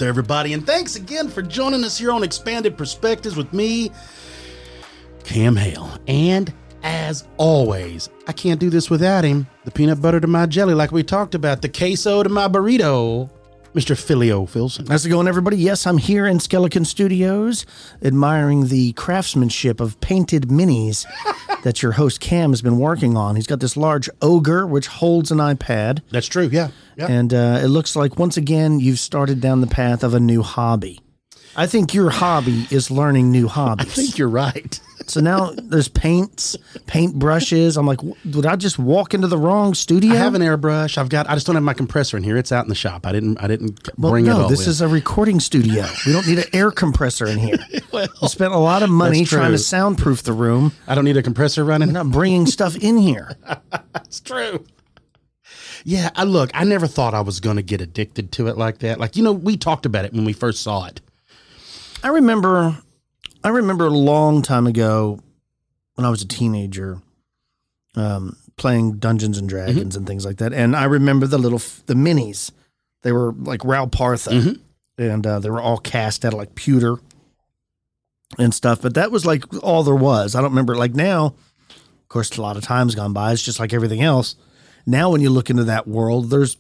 everybody, and thanks again for joining us here on Expanded Perspectives with me, Cam Hale. And as always, I can't do this without him. The peanut butter to my jelly, like we talked about, the queso to my burrito, Mr. Filio Filson. How's it going, everybody? Yes, I'm here in Skeleton Studios, admiring the craftsmanship of painted minis that your host Cam has been working on. He's got this large ogre, which holds an iPad. That's true, yeah. And it looks like, once again, you've started down the path of a new hobby. I think your hobby is learning new hobbies. I think you're right. So now there's paint brushes. I'm like, did I just walk into the wrong studio? I have an airbrush. I just don't have my compressor in here. It's out in the shop. I didn't bring it all. No, this is a recording studio. We don't need an air compressor in here. We spent a lot of money trying to soundproof the room. I don't need a compressor running. We're not bringing stuff in here. That's true. Yeah, I never thought I was going to get addicted to it like that. Like, we talked about it when we first saw it. I remember a long time ago when I was a teenager, playing Dungeons and Dragons and things like that. And I remember the minis. They were like Ral Partha, and they were all cast out of like pewter and stuff. But that was like all there was. I don't remember. Like now, of course, a lot of time's gone by. It's just like everything else. Now, when you look into that world, there's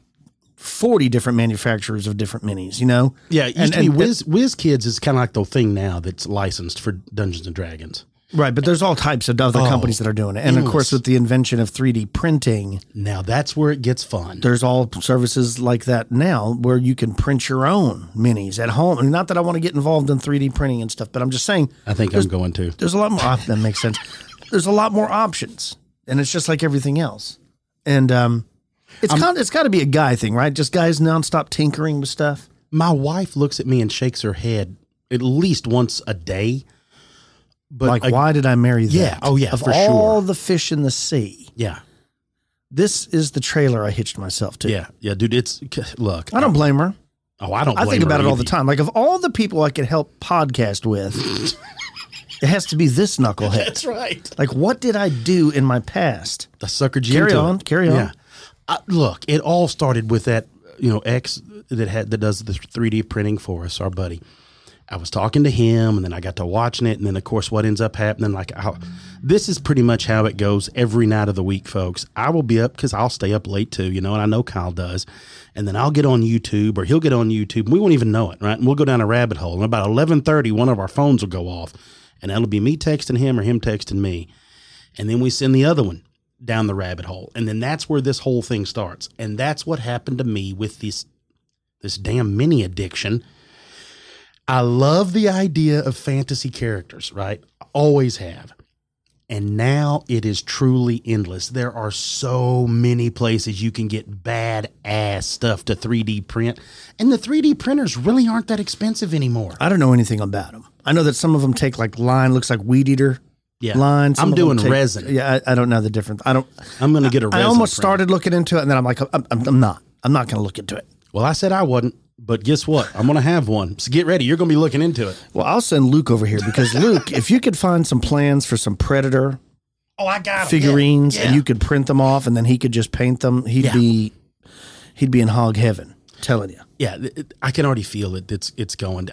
40 different manufacturers of different minis, Yeah, it used to be WizKids is kind of like the thing now that's licensed for Dungeons and Dragons. Right, but there's all types of other companies that are doing it. And of course, with the invention of 3D printing. Now that's where it gets fun. There's all services like that now where you can print your own minis at home. I mean, not that I want to get involved in 3D printing and stuff, but I'm just saying. I think I'm going to. There's a lot more. That makes sense. There's a lot more options. And it's just like everything else. And it's got to be a guy thing, right? Just guys nonstop tinkering with stuff. My wife looks at me and shakes her head at least once a day. But why did I marry that? Yeah. Oh, yeah, of for all sure. the fish in the sea. Yeah. This is the trailer I hitched myself to. Yeah. Yeah, dude, look. I don't blame her. Oh, I don't blame her. I think about it all the time. Like, of all the people I could help podcast with, it has to be this knucklehead. That's right. Like, what did I do in my past? The sucker G. Carry on. Yeah. Look, it all started with that, X that does the 3D printing for us, our buddy. I was talking to him, and then I got to watching it, and then, of course, what ends up happening, this is pretty much how it goes every night of the week, folks. I will be up because I'll stay up late, too, and I know Kyle does, and then I'll get on YouTube, or he'll get on YouTube, and we won't even know it, right? And we'll go down a rabbit hole, and about 11:30, one of our phones will go off, and that'll be me texting him or him texting me, and then we send the other one down the rabbit hole, and then that's where this whole thing starts, and that's what happened to me with this damn mini addiction. I love the idea of fantasy characters, right? Always have. And now it is truly endless. There are so many places you can get badass stuff to 3D print. And the 3D printers really aren't that expensive anymore. I don't know anything about them. I know that some of them take looks like weed eater line. I'm doing resin. Yeah, I don't know the difference. I'm going to get a resin. I almost started looking into it, and then I'm like, I'm not going to look into it. Well, I said I wasn't. But guess what? I'm going to have one. So get ready. You're going to be looking into it. Well, I'll send Luke over here because Luke, if you could find some plans for some Predator I got figurines and you could print them off and then he could just paint them, he'd be in hog heaven. Telling you. Yeah, I can already feel it. It's going.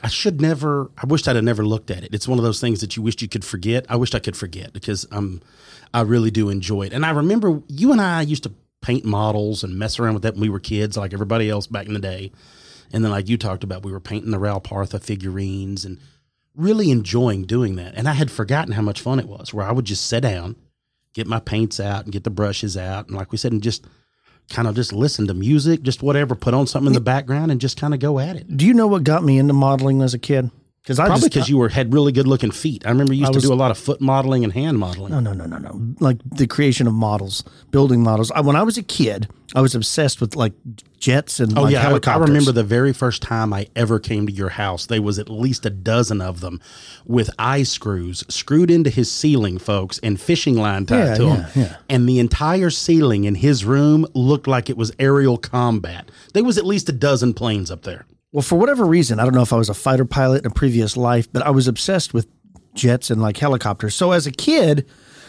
I wished I'd have never looked at it. It's one of those things that you wished you could forget. I wished I could forget because I really do enjoy it. And I remember you and I used to paint models and mess around with that when we were kids, like everybody else back in the day. And then, like you talked about, we were painting the Ral Partha figurines and really enjoying doing that. And I had forgotten how much fun it was, where I would just sit down, get my paints out and get the brushes out. And like we said, and just kind of just listen to music, just whatever, put on something in the background and just kind of go at it. Do you know what got me into modeling as a kid? Probably because you had really good looking feet. I remember you used to do a lot of foot modeling and hand modeling. No. Like the creation of models, building models. When I was a kid, I was obsessed with like jets and helicopters. I remember the very first time I ever came to your house, there was at least a dozen of them with eye screws screwed into his ceiling, folks, and fishing line tied to them. Yeah. And the entire ceiling in his room looked like it was aerial combat. There was at least a dozen planes up there. Well, for whatever reason, I don't know if I was a fighter pilot in a previous life, but I was obsessed with jets and like helicopters. So as a kid,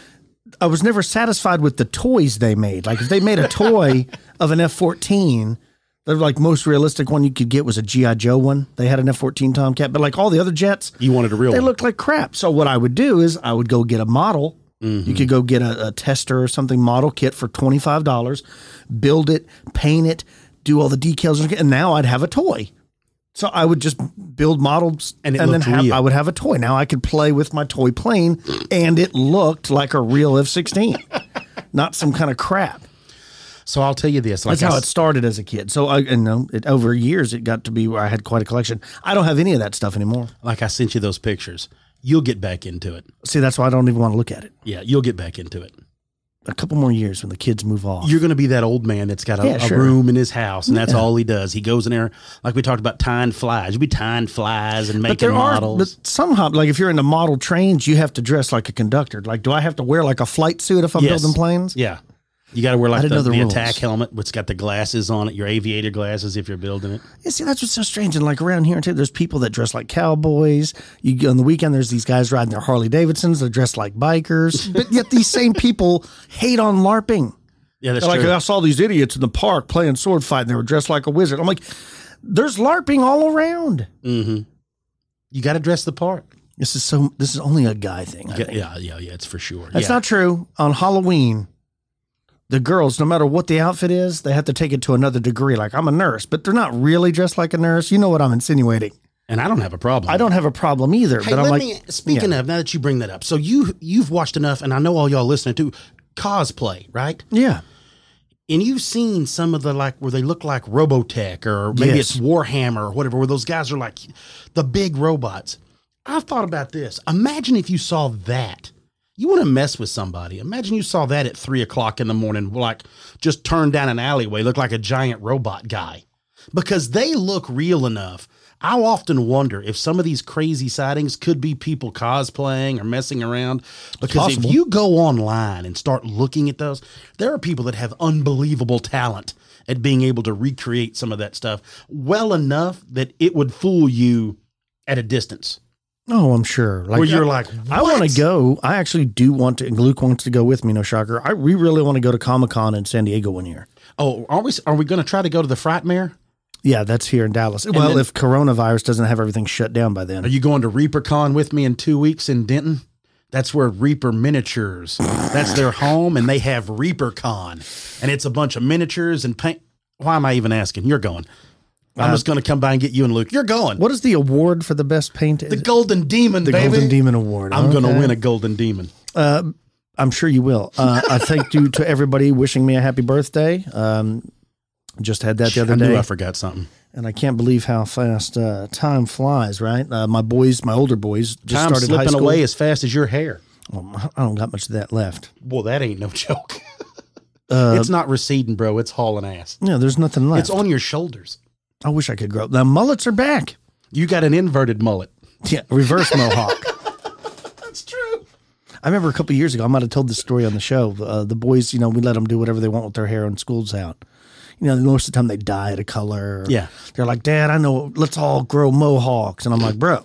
I was never satisfied with the toys they made. Like if they made a toy of an F-14 The like most realistic one you could get was a G.I. Joe one. They had an F-14 Tomcat, but like all the other jets, You wanted a real they one. looked like crap. So what I would do is I would go get a model. You could go get a tester or something model kit for $25, build it, paint it, do all the decals, and now I'd have a toy. So I would just build models And it then looked real. I would have a toy. Now I could play with my toy plane, and it looked like a real F-16, not some kind of crap. So I'll tell you this. Like That's how it started as a kid. So over years, it got to be where I had quite a collection. I don't have any of that stuff anymore. Like I sent you those pictures. You'll get back into it. See, that's why I don't even want to look at it. Yeah, you'll get back into it. A couple more years when the kids move off. You're going to be that old man that's got a Sure. room in his house, and that's all he does. He goes in there, like we talked about, tying flies. You'll be tying flies and making models. But somehow, like if you're in the model trains, you have to dress like a conductor. Like, do I have to wear like a flight suit if I'm Yes. building planes? Yeah. You got to wear like didn't know the the rules. attack helmet, which got the glasses on it, your aviator glasses if you're building it. Yeah, see, that's what's so strange. And like around here, too, there's people that dress like cowboys. You go on the weekend, there's these guys riding their Harley Davidsons. They're dressed like bikers. But yet these same people hate on LARPing. Yeah, that's They're like, true. I saw these idiots in the park playing sword fight, and they were dressed like a wizard. I'm like, there's LARPing all around. You got to dress the part. This is only a guy thing. I think. Yeah, it's for sure. That's yeah. not true. On Halloween, the girls, no matter what the outfit is, they have to take it to another degree. Like, I'm a nurse, but they're not really dressed like a nurse. You know what I'm insinuating. And I don't have a problem. I don't have a problem either. Hey, but I'm let like, me, speaking of, now that you bring that up, so you've watched enough, and I know all y'all listening to cosplay, right? yeah. And you've seen some of the, like, where they look like Robotech, or maybe Yes. it's Warhammer or whatever, where those guys are like the big robots. I've thought about this. Imagine if you saw that. You want to mess with somebody. Imagine you saw that at 3:00 in the morning, like just turned down an alleyway, look like a giant robot guy, because they look real enough. I often wonder if some of these crazy sightings could be people cosplaying or messing around. Because possible. if you go online and start looking at those, there are people that have unbelievable talent at being able to recreate some of that stuff well enough that it would fool you at a distance. Oh, I'm sure. Like, Where you're like, I want "What?" to go. I actually do want to, and Luke wants to go with me, no shocker. We really want to go to Comic-Con in San Diego one year. Oh, are we going to try to go to the Frightmare? Yeah, that's here in Dallas. Well, then- if coronavirus doesn't have everything shut down by then. Are you going to ReaperCon with me in 2 weeks in Denton? That's where Reaper Miniatures, that's their home, and they have ReaperCon. And it's a bunch of miniatures and paint. Why am I even asking? You're going. I'm just going to come by and get you and Luke. You're going. What is the award for the best paint? The Golden Demon, the baby. Golden Demon Award. I'm going to Okay. win a Golden Demon. I'm sure you will. I thank you to everybody wishing me a happy birthday. Just had that the other I knew day. I forgot something. And I can't believe how fast time flies, right? My older boys, just Time started high slipping school. away as fast as your hair. Well, I don't got much of that left. Well, that ain't no joke. It's not receding, bro. It's hauling ass. Yeah, there's nothing left. It's on your shoulders. I wish I could grow. The mullets are back. You got an inverted mullet. Yeah, reverse mohawk. That's true. I remember a couple of years ago, I might have told this story on the show. The boys, we let them do whatever they want with their hair when school's out. Most of the time they dye it a color. Yeah. They're like, Dad, I know, let's all grow mohawks. And I'm like, bro,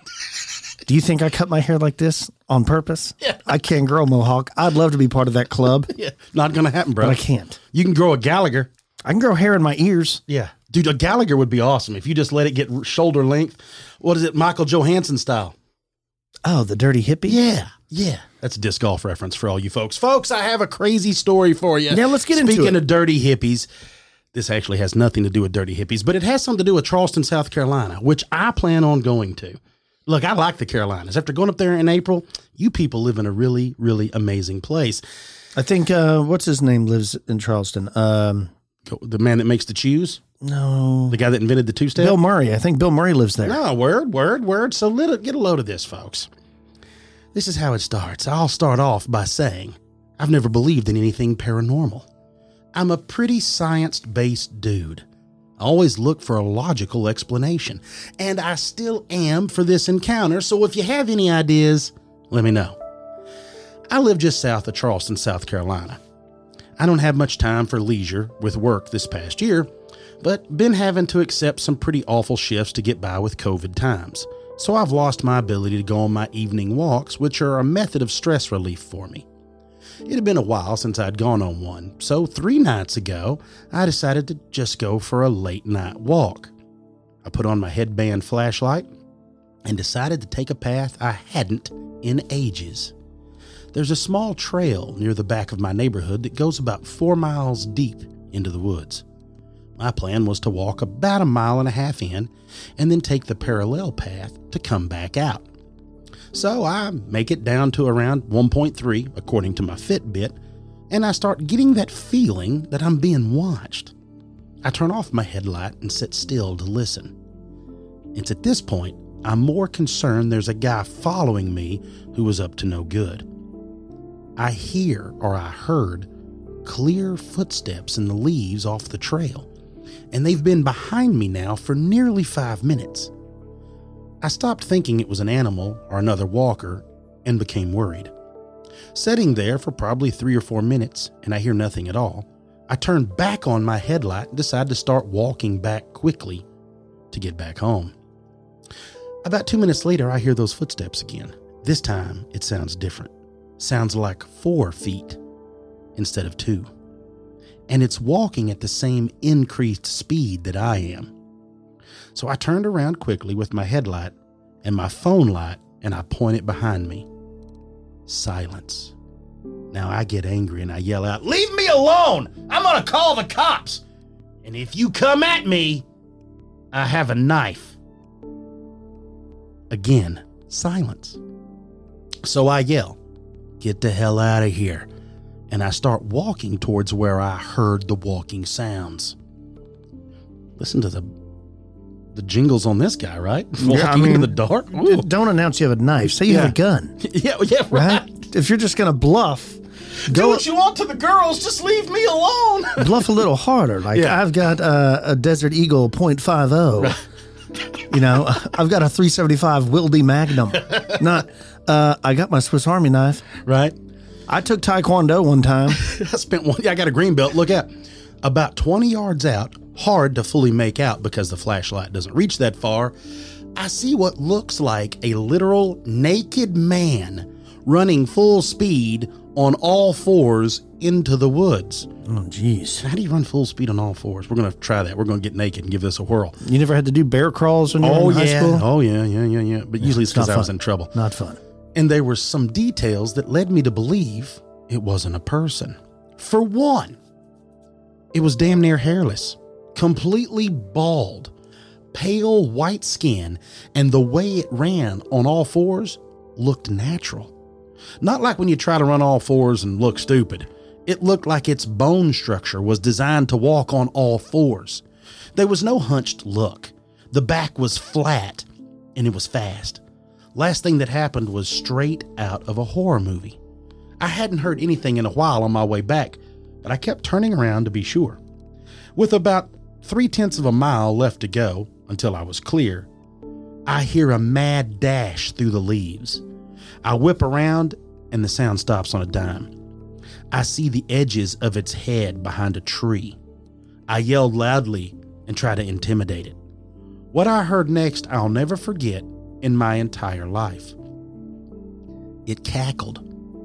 do you think I cut my hair like this on purpose? Yeah. I can't grow a mohawk. I'd love to be part of that club, Yeah. Not going to happen, bro. but I can't. You can grow a Gallagher. I can grow hair in my ears. Yeah. Dude, a Gallagher would be awesome if you just let it get shoulder length. What is it? Michael Johansson style. Oh, the dirty hippie? Yeah. Yeah. That's a disc golf reference for all you folks. Folks, I have a crazy story for you. Yeah, let's get into Speaking it. of dirty hippies, this actually has nothing to do with dirty hippies, but it has something to do with Charleston, South Carolina, which I plan on going to. Look, I like the Carolinas. After going up there in April, you people live in a really, really amazing place. I think, what's his name lives in Charleston? The man that makes the chews, No. the guy that invented the two-step. Bill Murray. I think Bill Murray lives there. No, word. So get a load of this, folks. This is how it starts. I'll start off by saying I've never believed in anything paranormal. I'm a pretty science-based dude. I always look for a logical explanation, and I still am for this encounter, so if you have any ideas, let me know. I live just south of Charleston, South Carolina. I don't have much time for leisure with work this past year, but been having to accept some pretty awful shifts to get by with COVID times. So I've lost my ability to go on my evening walks, which are a method of stress relief for me. It had been a while since I'd gone on one, so 3 nights ago, I decided to just go for a late night walk. I put on my headband flashlight and decided to take a path I hadn't in ages. There's a small trail near the back of my neighborhood that goes about 4 miles deep into the woods. My plan was to walk about 1.5 miles in and then take the parallel path to come back out. So I make it down to around 1.3 according to my Fitbit, and I start getting that feeling that I'm being watched. I turn off my headlight and sit still to listen. It's at this point I'm more concerned there's a guy following me who is up to no good. I heard clear footsteps in the leaves off the trail, and they've been behind me now for nearly 5 minutes. I stopped thinking it was an animal or another walker and became worried. Sitting there for probably 3 or 4 minutes and I hear nothing at all, I turn back on my headlight and decide to start walking back quickly to get back home. About 2 minutes later, I hear those footsteps again. This time it sounds different. Sounds like 4 feet instead of 2. And it's walking at the same increased speed that I am. So I turned around quickly with my headlight and my phone light, and I point it behind me. Silence. Now I get angry and I yell out, "Leave me alone! I'm gonna call the cops! And if you come at me, I have a knife." Again, silence. So I yell, "Get the hell out of here." And I start walking towards where I heard the walking sounds. Listen to the jingles on this guy, right? Walking into the dark. Ooh. Don't announce you have a knife. Say you have a gun. Yeah, right. If you're just going to bluff, do what you want to the girls. Just leave me alone. Bluff a little harder. Like, I've got a Desert Eagle .50. Right. You know, I've got a 375 Wildy Magnum. Not, I got my Swiss Army knife. Right. I took Taekwondo one time. I got a green belt. Look out. About 20 yards out, hard to fully make out because the flashlight doesn't reach that far, I see what looks like a literal naked man running full speed on all 4s into the woods. Oh, geez. How do you run full speed on all 4s? We're going to try that. We're going to get naked and give this a whirl. You never had to do bear crawls when you were in high school? Oh, yeah. But usually it's because I was in trouble. Not fun. And there were some details that led me to believe it wasn't a person. For one, it was damn near hairless, completely bald, pale white skin, and the way it ran on all 4s looked natural. Not like when you try to run all 4s and look stupid. It looked like its bone structure was designed to walk on all 4s. There was no hunched look. The back was flat, and it was fast. Last thing that happened was straight out of a horror movie. I hadn't heard anything in a while on my way back, but I kept turning around to be sure. With about 0.3 of a mile left to go until I was clear, I hear a mad dash through the leaves. I whip around and the sound stops on a dime. I see the edges of its head behind a tree. I yelled loudly and tried to intimidate it. What I heard next I'll never forget in my entire life. It cackled.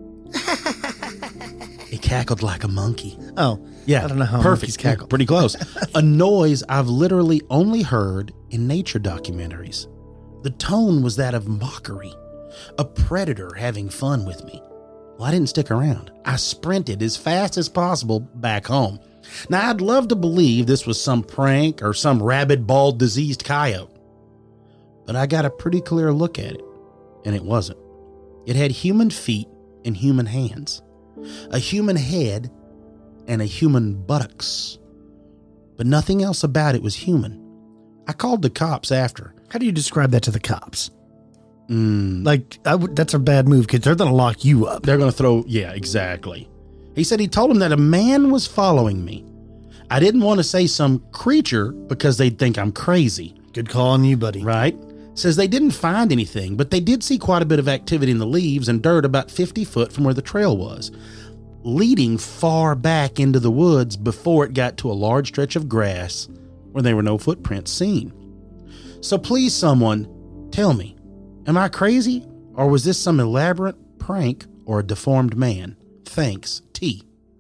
It cackled like a monkey. Oh, yeah. I don't know how perfect. Cackle. Pretty close. A noise I've literally only heard in nature documentaries. The tone was that of mockery, a predator having fun with me. Well, I didn't stick around. I sprinted as fast as possible back home. Now, I'd love to believe this was some prank or some rabid, bald, diseased coyote. But I got a pretty clear look at it, and it wasn't. It had human feet and human hands, a human head, and a human buttocks. But nothing else about it was human. I called the cops after. How do you describe that to the cops? That's a bad move, kids. They're going to lock you up. They're going to throw, yeah, exactly. He said he told him that a man was following me. I didn't want to say some creature because they'd think I'm crazy. Good call on you, buddy. Right? Says they didn't find anything, but they did see quite a bit of activity in the leaves and dirt about 50 foot from where the trail was, leading far back into the woods before it got to a large stretch of grass where there were no footprints seen. So please, someone, tell me, am I crazy, or was this some elaborate prank or a deformed man thinks tea.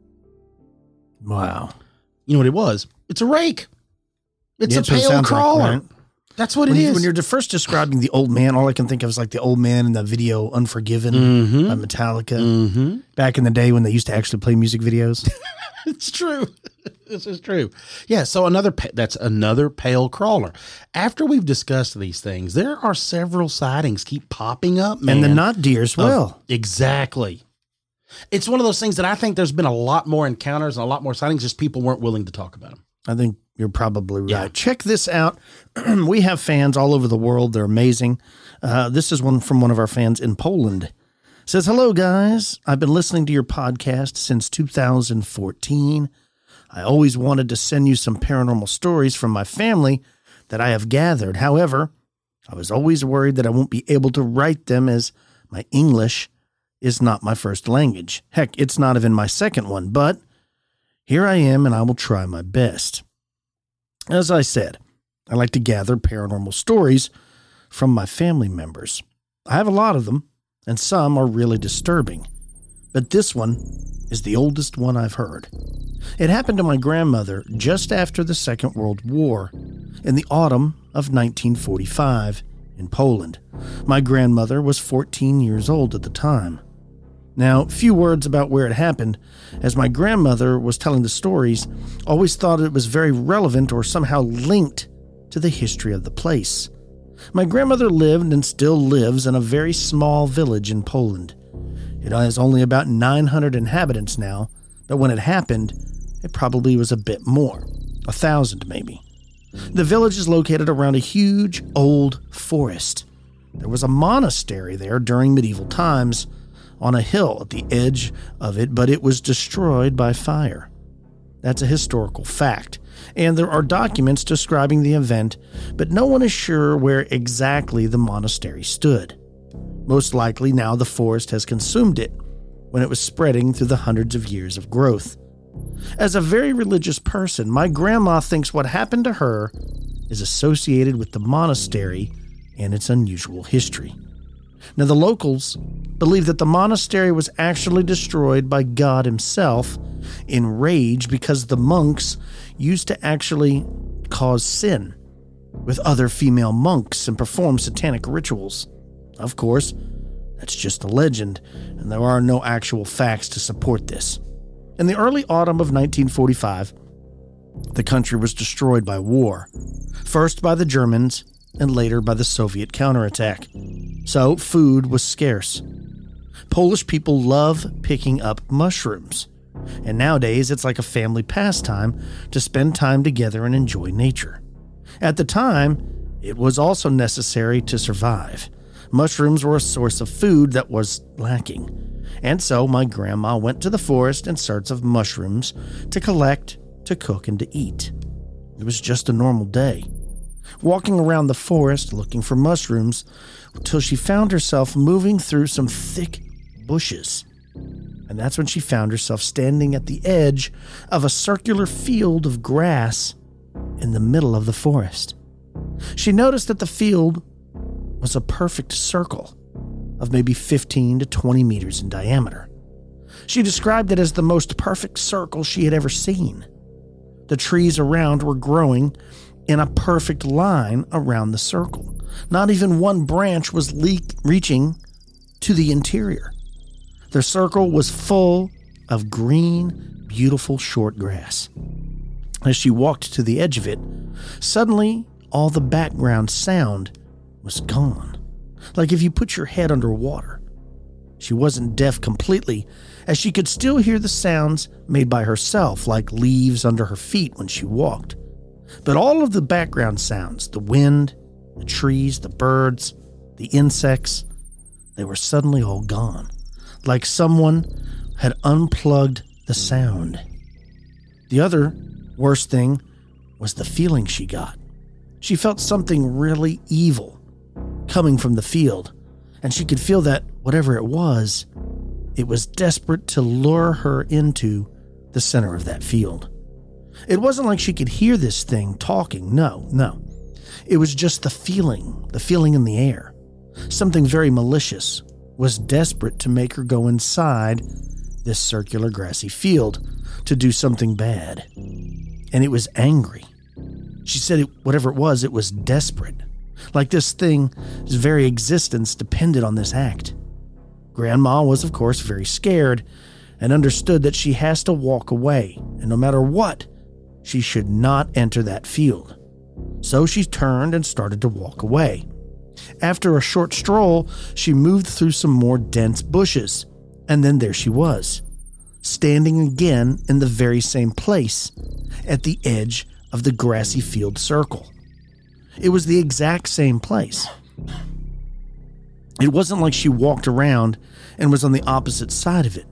Wow. You know what it was? It's a rake. It's Yeah, a that's what it pale sounds like, crawler. right? That's what it When, is. when you're first describing the old man, all I can think of is like the old man in the video Unforgiven by Metallica. Back in the day when they used to actually play music videos. It's true. This is true. Yeah. So that's another pale crawler. After we've discussed these things, there are several sightings keep popping up, man. And the not deer as well. Exactly. It's one of those things that I think there's been a lot more encounters and a lot more sightings, just people weren't willing to talk about them. I think you're probably right. Yeah. Check this out. We have fans all over the world. They're amazing. This is one from one of our fans in Poland. It says, hello, guys. I've been listening to your podcast since 2014. I always wanted to send you some paranormal stories from my family that I have gathered. However, I was always worried that I won't be able to write them as my English is not my first language. Heck, it's not even my second one, but here I am, and I will try my best. As I said, I like to gather paranormal stories from my family members. I have a lot of them, and some are really disturbing. But this one is the oldest one I've heard. It happened to my grandmother just after the Second World War, in the autumn of 1945 in Poland. My grandmother was 14 years old at the time. Now, few words about where it happened, as my grandmother was telling the stories, always thought it was very relevant or somehow linked to the history of the place. My grandmother lived and still lives in a very small village in Poland. It has only about 900 inhabitants now, but when it happened, it probably was a bit more, 1,000 maybe. The village is located around a huge old forest. There was a monastery there during medieval times, on a hill at the edge of it, but it was destroyed by fire. That's a historical fact, and there are documents describing the event, but no one is sure where exactly the monastery stood. Most likely now the forest has consumed it when it was spreading through the hundreds of years of growth. As a very religious person, my grandma thinks what happened to her is associated with the monastery and its unusual history. Now, the locals believe that the monastery was actually destroyed by God himself in rage because the monks used to actually cause sin with other female monks and perform satanic rituals. Of course, that's just a legend, and there are no actual facts to support this. In the early autumn of 1945, the country was destroyed by war, first by the Germans and later by the Soviet counterattack. So food was scarce. Polish people love picking up mushrooms, and nowadays it's like a family pastime to spend time together and enjoy nature. At the time, it was also necessary to survive. Mushrooms were a source of food that was lacking, and so my grandma went to the forest in search of mushrooms to collect, to cook, and to eat. It was just a normal day, walking around the forest looking for mushrooms until she found herself moving through some thick bushes. And that's when she found herself standing at the edge of a circular field of grass in the middle of the forest. She noticed that the field was a perfect circle of maybe 15 to 20 meters in diameter. She described it as the most perfect circle she had ever seen. The trees around were growing in a perfect line around the circle. Not even one branch was reaching to the interior. The circle was full of green, beautiful short grass. As she walked to the edge of it, suddenly all the background sound was gone, like if you put your head underwater. She wasn't deaf completely, as she could still hear the sounds made by herself, like leaves under her feet when she walked. But all of the background sounds, the wind, the trees, the birds, the insects, they were suddenly all gone, like someone had unplugged the sound. The other worst thing was the feeling she got. She felt something really evil coming from the field, and she could feel that whatever it was desperate to lure her into the center of that field. It wasn't like she could hear this thing talking. No. It was just the feeling in the air. Something very malicious was desperate to make her go inside this circular grassy field to do something bad. And it was angry. She said whatever it was desperate. Like this thing's very existence depended on this act. Grandma was, of course, very scared and understood that she has to walk away, and no matter what, she should not enter that field. So she turned and started to walk away. After a short stroll, she moved through some more dense bushes, and then there she was, standing again in the very same place, at the edge of the grassy field circle. It was the exact same place. It wasn't like she walked around and was on the opposite side of it.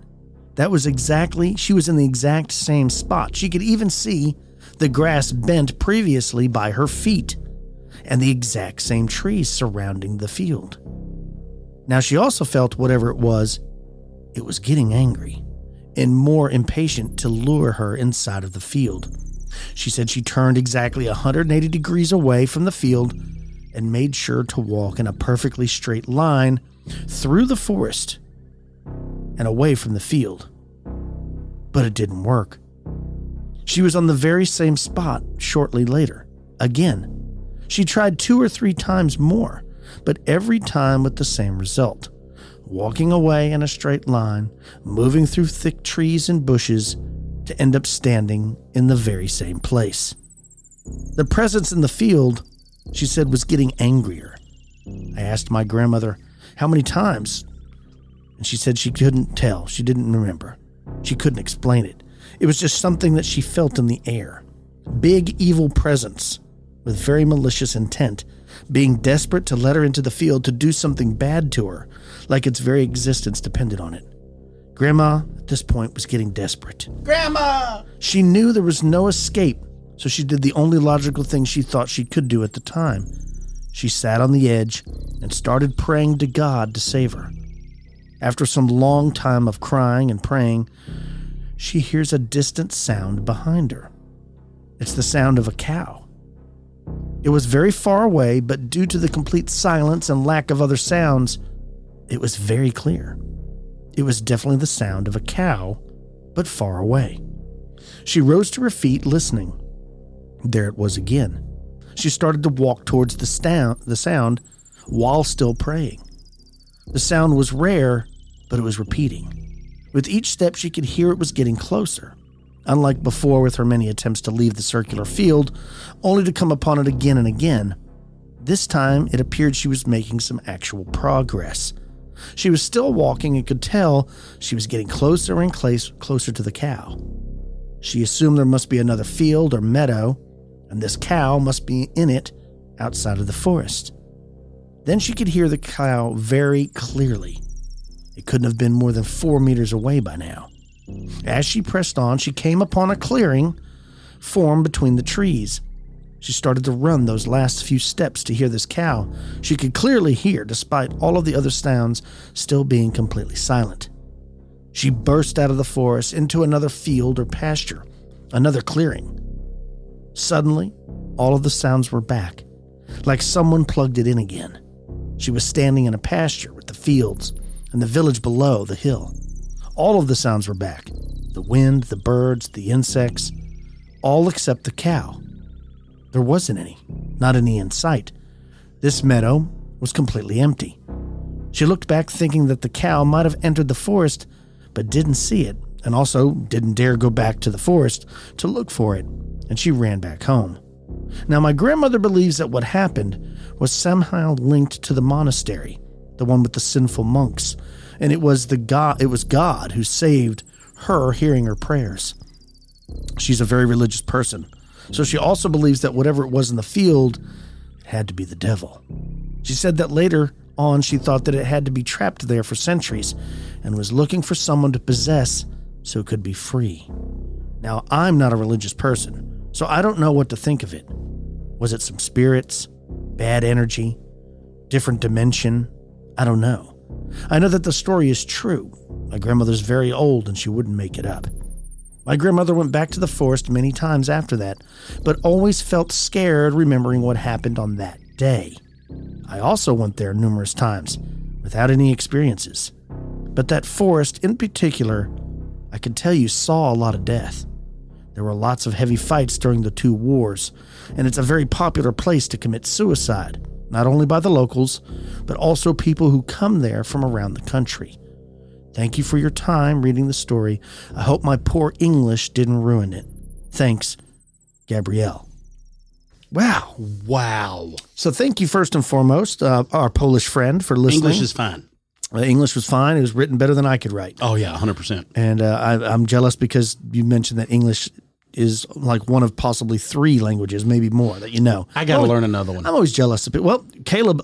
She was in the exact same spot. She could even see the grass bent previously by her feet, and the exact same trees surrounding the field. Now she also felt whatever it was getting angry and more impatient to lure her inside of the field. She said she turned exactly 180 degrees away from the field and made sure to walk in a perfectly straight line through the forest and away from the field. But it didn't work. She was on the very same spot shortly later. Again, she tried 2 or 3 times more, but every time with the same result. Walking away in a straight line, moving through thick trees and bushes to end up standing in the very same place. The presence in the field, she said, was getting angrier. I asked my grandmother how many times, and she said she couldn't tell. She didn't remember. She couldn't explain it. It was just something that she felt in the air. Big evil presence with very malicious intent, being desperate to let her into the field to do something bad to her, like its very existence depended on it. Grandma, at this point, was getting desperate. Grandma! She knew there was no escape, so she did the only logical thing she thought she could do at the time. She sat on the edge and started praying to God to save her. After some long time of crying and praying, she hears a distant sound behind her. It's the sound of a cow. It was very far away, but due to the complete silence and lack of other sounds, it was very clear. It was definitely the sound of a cow, but far away. She rose to her feet, listening. There it was again. She started to walk towards the sound while still praying. The sound was rare, but it was repeating. With each step, she could hear it was getting closer. Unlike before with her many attempts to leave the circular field, only to come upon it again and again, this time it appeared she was making some actual progress. She was still walking and could tell she was getting closer and closer to the cow. She assumed there must be another field or meadow, and this cow must be in it outside of the forest. Then she could hear the cow very clearly. It couldn't have been more than 4 meters away by now. As she pressed on, she came upon a clearing formed between the trees. She started to run those last few steps to hear this cow she could clearly hear despite all of the other sounds still being completely silent. She burst out of the forest into another field or pasture, another clearing. Suddenly, all of the sounds were back, like someone plugged it in again. She was standing in a pasture with the fields and the village below the hill. All of the sounds were back. The wind, the birds, the insects, all except the cow. There wasn't any, not any in sight. This meadow was completely empty. She looked back thinking that the cow might have entered the forest, but didn't see it, and also didn't dare go back to the forest to look for it, and she ran back home. Now, my grandmother believes that what happened was somehow linked to the monastery, the one with the sinful monks, and it was God who saved her hearing her prayers. She's a very religious person, so she also believes that whatever it was in the field had to be the devil. She said that later on she thought that it had to be trapped there for centuries and was looking for someone to possess so it could be free. Now, I'm not a religious person, so I don't know what to think of it. Was it some spirits, bad energy, different dimension? I don't know. I know that the story is true. My grandmother's very old and she wouldn't make it up. My grandmother went back to the forest many times after that, but always felt scared remembering what happened on that day. I also went there numerous times without any experiences. But that forest in particular I can tell you saw a lot of death. There were lots of heavy fights during the 2 wars, and it's a very popular place to commit suicide, not only by the locals, but also people who come there from around the country. Thank you for your time reading the story. I hope my poor English didn't ruin it. Thanks, Gabrielle. Wow. Wow. So thank you first and foremost, our Polish friend, for listening. English is fine. English was fine. It was written better than I could write. Oh, yeah, 100%. And I'm jealous because you mentioned that English is like one of possibly 3 languages, maybe more, that you know. I got to learn another one. I'm always jealous of it. Well, Caleb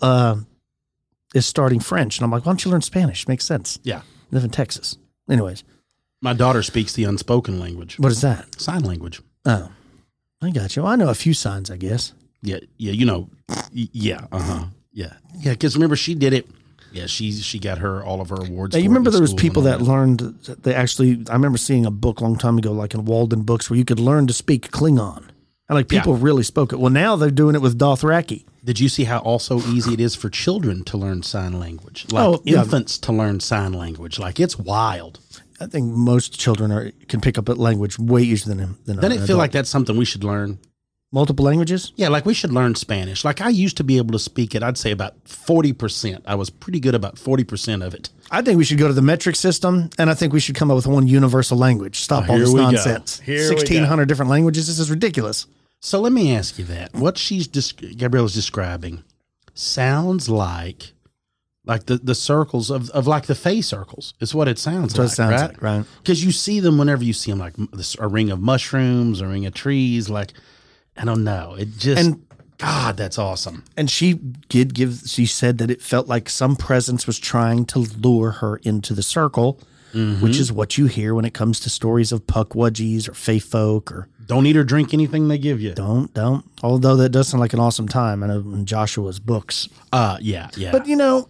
is starting French, and I'm like, why don't you learn Spanish? Makes sense. Yeah. Live in Texas. Anyways. My daughter speaks the unspoken language. What is that? Sign language. Oh, I got you. Well, I know a few signs, I guess. Yeah, you know. Yeah, yeah. Yeah, because remember, she did it. Yeah, she got all of her awards. Now, you remember there was people that learned, I remember seeing a book a long time ago, like in Walden Books, where you could learn to speak Klingon. And like people really spoke it. Well, now they're doing it with Dothraki. Did you see how also easy it is for children to learn sign language? Like infants to learn sign language. Like, it's wild. I think most children can pick up a language way easier than Doesn't it feel like that's something we should learn? Multiple languages? Yeah, like we should learn Spanish. Like I used to be able to speak it, I'd say about 40%. I was pretty good about 40% of it. I think we should go to the metric system, and I think we should come up with one universal language. Stop all this nonsense. 1,600 different languages. This is ridiculous. So let me ask you that. What Gabrielle's describing sounds like the circles of like the Fey circles. It's what it sounds like, right? Because you see them whenever you see them, like a ring of mushrooms, a ring of trees, like, I don't know. It just, God, that's awesome. And she said that it felt like some presence was trying to lure her into the circle, which is what you hear when it comes to stories of Pukwudgies or Fey folk or. Don't eat or drink anything they give you. Don't. Although that does sound like an awesome time. I know in Joshua's books. Yeah. But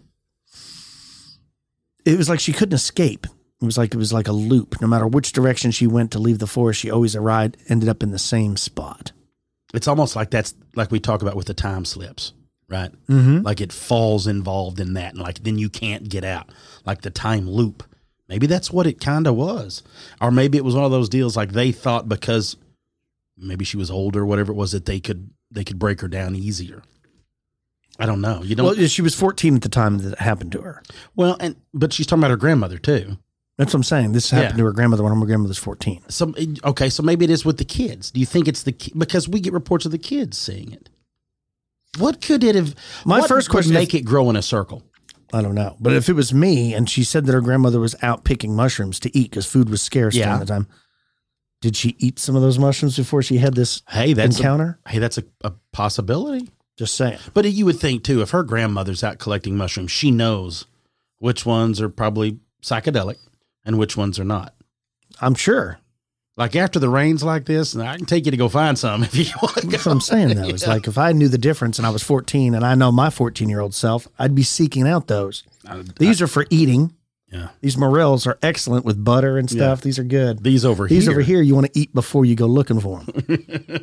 it was like she couldn't escape. It was like a loop. No matter which direction she went to leave the forest, she always ended up in the same spot. It's almost like that's like we talk about with the time slips, right? Mm-hmm. Like it falls involved in that, and like then you can't get out, like the time loop. Maybe that's what it kind of was, or maybe it was one of those deals like they thought because maybe she was older, whatever it was, that they could break her down easier. I don't know. You don't. Well, she was 14 at the time that it happened to her. Well, but she's talking about her grandmother too. That's what I'm saying. This happened to her grandmother when her grandmother's 14. So maybe it is with the kids. Do you think it's because we get reports of the kids seeing it? What could it have? My first question: make it grow in a circle. I don't know, but if it was me and she said that her grandmother was out picking mushrooms to eat because food was scarce during the time, did she eat some of those mushrooms before she had this encounter? That's a possibility. Just saying. But you would think too, if her grandmother's out collecting mushrooms, she knows which ones are probably psychedelic and which ones are not. I'm sure. Like after the rains like this, I can take you to go find some if you want to go. That's what I'm saying, though. It's like if I knew the difference and I was 14 and I know my 14-year-old self, I'd be seeking out those. These are for eating. Yeah. These morels are excellent with butter and stuff. Yeah. These are good. These over here, you want to eat before you go looking for them.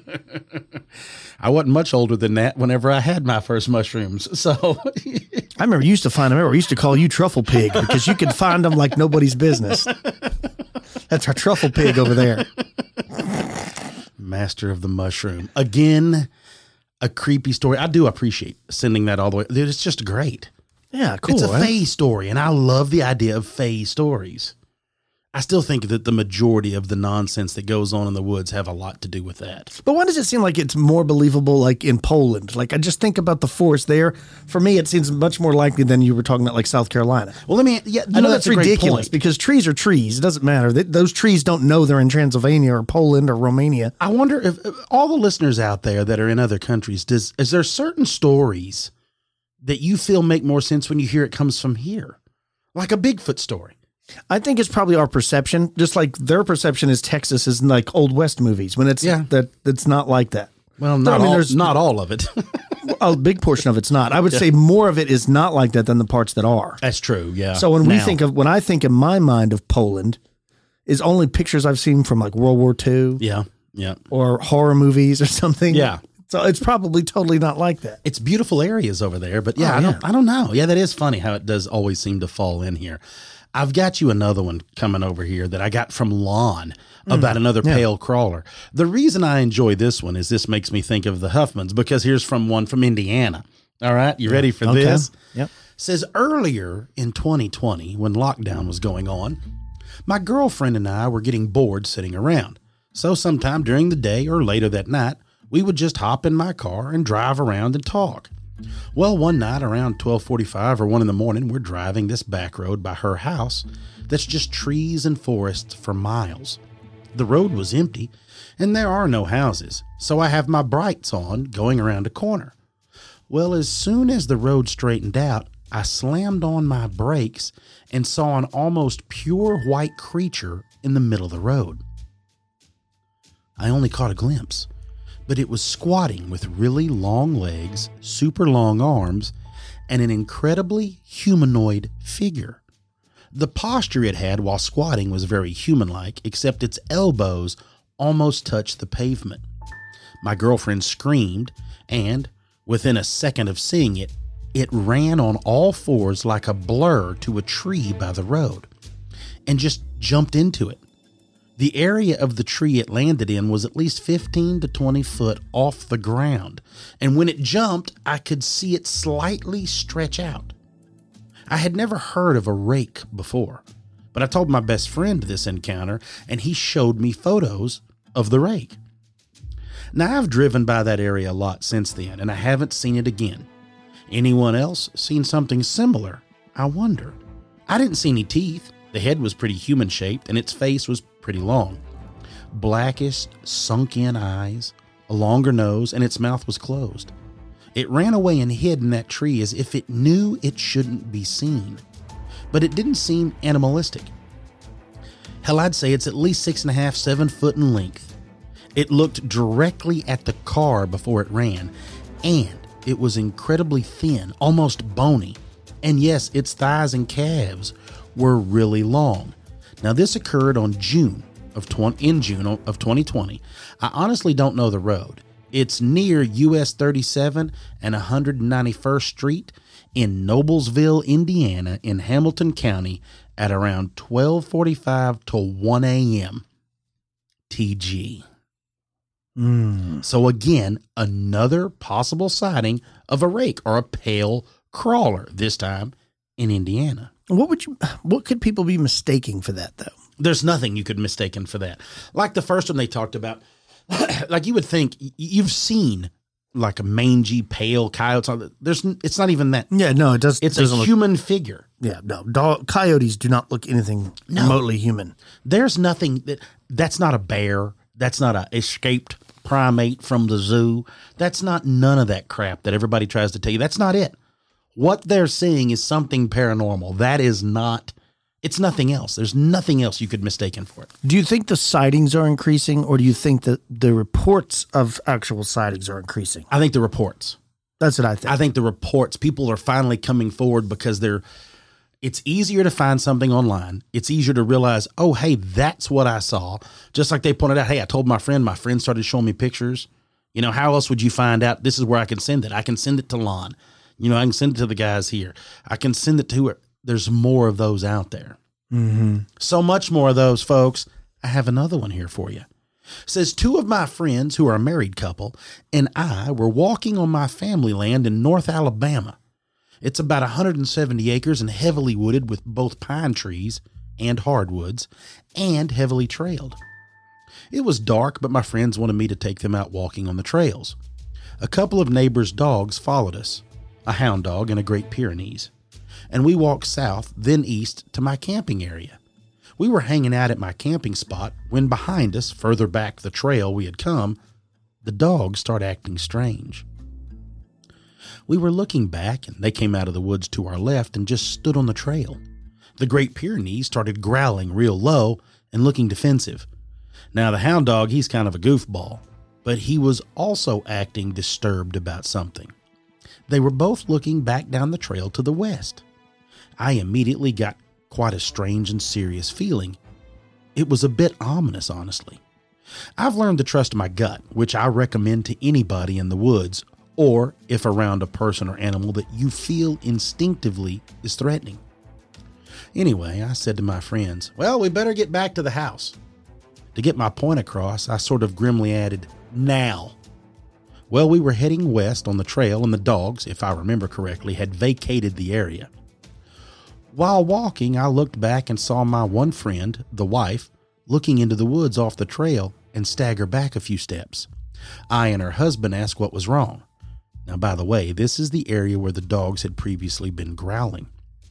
I wasn't much older than that whenever I had my first mushrooms. So I remember you used to find them. I used to call you Truffle Pig because you could find them like nobody's business. That's our Truffle Pig over there. Master of the mushroom. Again, a creepy story. I do appreciate sending that all the way. Dude, it's just great. Yeah, cool. It's a Fae story, and I love the idea of Fae stories. I still think that the majority of the nonsense that goes on in the woods have a lot to do with that. But why does it seem like it's more believable like in Poland? Like I just think about the forest there. For me, it seems much more likely than you were talking about like South Carolina. Well, I know that's ridiculous because trees are trees. It doesn't matter. Those trees don't know they're in Transylvania or Poland or Romania. I wonder if all the listeners out there that are in other countries, is there certain stories that you feel make more sense when you hear it comes from here? Like a Bigfoot story. I think it's probably our perception, just like their perception is Texas is like Old West movies when it's that's not like that. Well, not all of it. A big portion of it's not. I would say more of it is not like that than the parts that are. That's true. Yeah. So when I think in my mind of Poland is only pictures I've seen from like World War II. Yeah. Yeah. Or horror movies or something. Yeah. So it's probably totally not like that. It's beautiful areas over there, but I don't know. Yeah, that is funny how it does always seem to fall in here. I've got you another one coming over here that I got from Lon about another pale crawler. The reason I enjoy this one is this makes me think of the Huffmans, because here's from one from Indiana. All right, you ready for this? Yep. Says earlier in 2020, when lockdown was going on, my girlfriend and I were getting bored sitting around. So sometime during the day or later that night, we would just hop in my car and drive around and talk. Well, one night around 12:45 or 1 in the morning, we're driving this back road by her house that's just trees and forests for miles. The road was empty and there are no houses, so I have my brights on going around a corner. Well, as soon as the road straightened out, I slammed on my brakes and saw an almost pure white creature in the middle of the road. I only caught a glimpse, but it was squatting with really long legs, super long arms, and an incredibly humanoid figure. The posture it had while squatting was very human-like, except its elbows almost touched the pavement. My girlfriend screamed, and within a second of seeing it, it ran on all fours like a blur to a tree by the road and just jumped into it. The area of the tree it landed in was at least 15 to 20 foot off the ground, and when it jumped, I could see it slightly stretch out. I had never heard of a rake before, but I told my best friend this encounter, and he showed me photos of the rake. Now, I've driven by that area a lot since then, and I haven't seen it again. Anyone else seen something similar? I wonder. I didn't see any teeth. The head was pretty human-shaped, and its face was pretty long. Blackish, sunk-in eyes, a longer nose, and its mouth was closed. It ran away and hid in that tree as if it knew it shouldn't be seen. But it didn't seem animalistic. Hell, I'd say it's at least 6.5, 7 foot in length. It looked directly at the car before it ran, and it was incredibly thin, almost bony. And yes, its thighs and calves were really long. Now, this occurred in June of 2020. I honestly don't know the road. It's near US 37 and 191st Street in Noblesville, Indiana, in Hamilton County at around 12:45 to 1 a.m. TG. So again, another possible sighting of a rake or a pale crawler, this time in Indiana. What could people be mistaking for that, though? There's nothing you could mistaken for that. Like the first one they talked about, like you would think you've seen like a mangy, pale coyote. It's not even that. Yeah, no, it does. It's a human figure. Yeah, no, coyotes do not look anything remotely human. There's nothing that's not a bear. That's not a escaped primate from the zoo. That's not none of that crap that everybody tries to tell you. That's not it. What they're seeing is something paranormal. That is not, it's nothing else. There's nothing else you could mistaken for it. Do you think the sightings are increasing, or do you think that the reports of actual sightings are increasing? I think the reports. That's what I think. I think the reports, people are finally coming forward because it's easier to find something online. It's easier to realize, oh, hey, that's what I saw. Just like they pointed out, hey, I told my friend started showing me pictures. You know, how else would you find out? This is where I can send it. I can send it to Lon. You know, I can send it to the guys here. I can send it to her. There's more of those out there. Mm-hmm. So much more of those, folks. I have another one here for you. It says, 2 of my friends who are a married couple and I were walking on my family land in North Alabama. It's about 170 acres and heavily wooded with both pine trees and hardwoods and heavily trailed. It was dark, but my friends wanted me to take them out walking on the trails. A couple of neighbors' dogs followed us, a hound dog and a Great Pyrenees, and we walked south, then east to my camping area. We were hanging out at my camping spot when behind us, further back the trail we had come, the dogs started acting strange. We were looking back, and they came out of the woods to our left and just stood on the trail. The Great Pyrenees started growling real low and looking defensive. Now, the hound dog, he's kind of a goofball, but he was also acting disturbed about something. They were both looking back down the trail to the west. I immediately got quite a strange and serious feeling. It was a bit ominous, honestly. I've learned to trust my gut, which I recommend to anybody in the woods, or if around a person or animal that you feel instinctively is threatening. Anyway, I said to my friends, well, we better get back to the house. To get my point across, I sort of grimly added, now. Well, we were heading west on the trail, and the dogs, if I remember correctly, had vacated the area. While walking, I looked back and saw my one friend, the wife, looking into the woods off the trail and stagger back a few steps. I and her husband asked what was wrong. Now, by the way, this is the area where the dogs had previously been growling.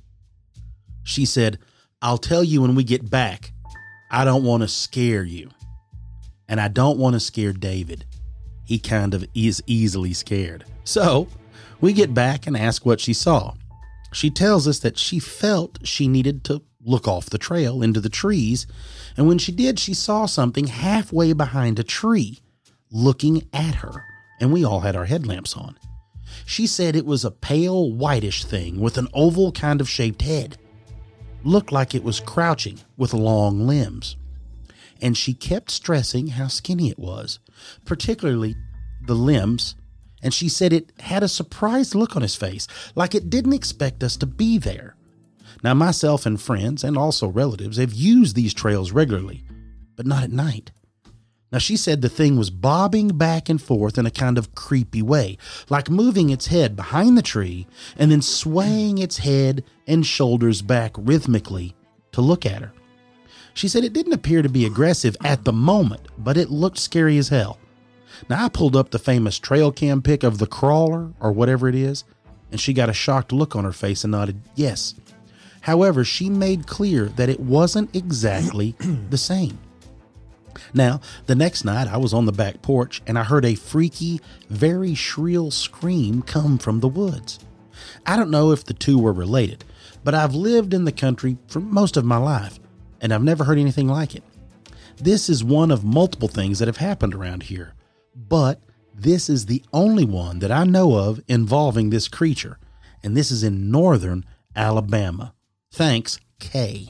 She said, I'll tell you when we get back. I don't want to scare you. And I don't want to scare David. He kind of is easily scared. So we get back and ask what she saw. She tells us that she felt she needed to look off the trail into the trees. And when she did, she saw something halfway behind a tree looking at her. And we all had our headlamps on. She said it was a pale whitish thing with an oval kind of shaped head. Looked like it was crouching with long limbs. And she kept stressing how skinny it was, particularly the limbs. And she said it had a surprised look on his face, like it didn't expect us to be there. Now, myself and friends, and also relatives, have used these trails regularly, but not at night. Now, she said the thing was bobbing back and forth in a kind of creepy way, like moving its head behind the tree and then swaying its head and shoulders back rhythmically to look at her. She said it didn't appear to be aggressive at the moment, but it looked scary as hell. Now, I pulled up the famous trail cam pic of the crawler or whatever it is, and she got a shocked look on her face and nodded yes. However, she made clear that it wasn't exactly the same. Now, the next night I was on the back porch and I heard a freaky, very shrill scream come from the woods. I don't know if the two were related, but I've lived in the country for most of my life and I've never heard anything like it. This is one of multiple things that have happened around here, but this is the only one that I know of involving this creature, and this is in northern Alabama. Thanks, Kay.